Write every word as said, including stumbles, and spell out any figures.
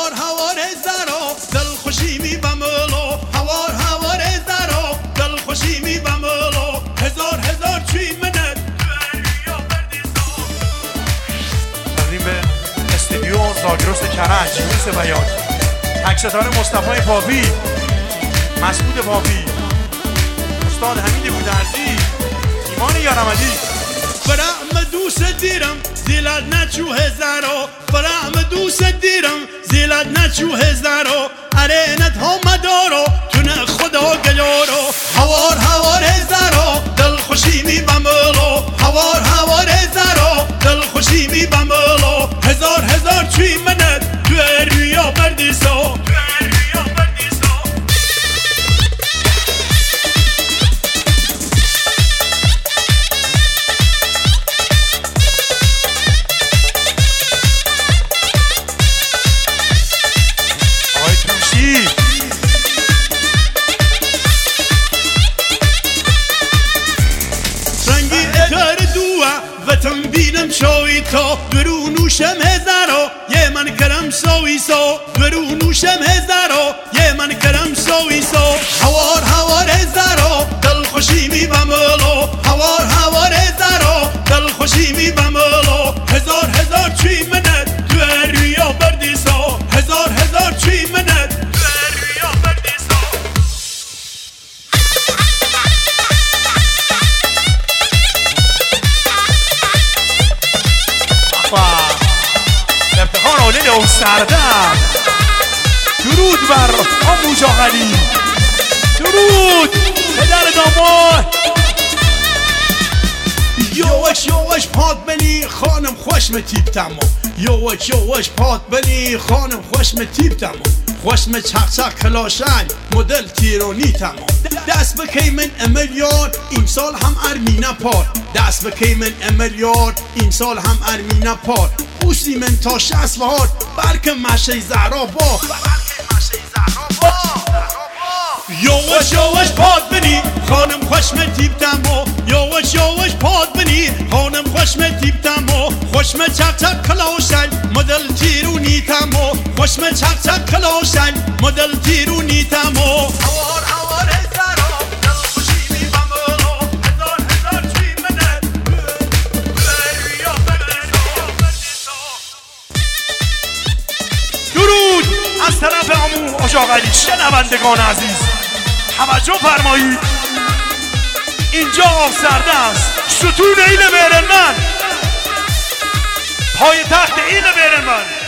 هوار هوار زرا دل خوشی می بملو هوار هوار زرا دل خوشی می بملو هزار هزار چی منت تقدیم به استودیو زاگرس کرج یونس بیات تکستار مصطفی پاپی مسعود پاپی استاد حمید بودرزی ایمان یارمدی فرام دوست دیرم زیلاد نچو هزارو فرام دوست دیرم زیلاد نچو هزارو ارینت ها مدارو تونه خدا گلارو هوار هوار هزارو دل خوشی می بملو هوار هوار هزارو دل خوشی می بملو هزار هزار چی منت تو رویا بردیسو بینم شوی تو برو نوشم هزارو یه من کرم سوی سو برو نوشم هزارو یه من کرم سوی سو هوار هوار هزارو دل خوشی می بملو هوار هوار هزارو دل خوشی می بملو هزار هزار چی منت تو رویا بردی سو هزار هزار چی منت تو رویا بردی سو افتخار آلین او سردم درود بر آموش آقلی درود پدر داماد یوش یوش پاد بلی خانم خوشم تیب تمام یوش یوش پاد بلی خانم خوشم تیب تمام خوشم چق چق کلاشن مدل تیرونی تمام دست بکی من املیار این سال هم ارمینا پار دست بکی من املیار این سال هم ارمینا پار بوسی من تا شست وار برک مشه زهرا با یوش یوش پاد بنی خانم خوشم تیب تمو یوش یوش پاد بنی خانم خوشم تیب تمو خوشم چق چق کلاشن مدل تیرونی تمو خوشم چق چق کلاشن مدل تیرونی تمو هوار هوار هزارو دل خوشی می بملو هزار هزار چی منت درود از طرف آمو آشاقلی شنوندگان عزیز توجه فرمایید اینجا آب سرده است ستون ایل بیرنمن پای تخت ایل بیرنمن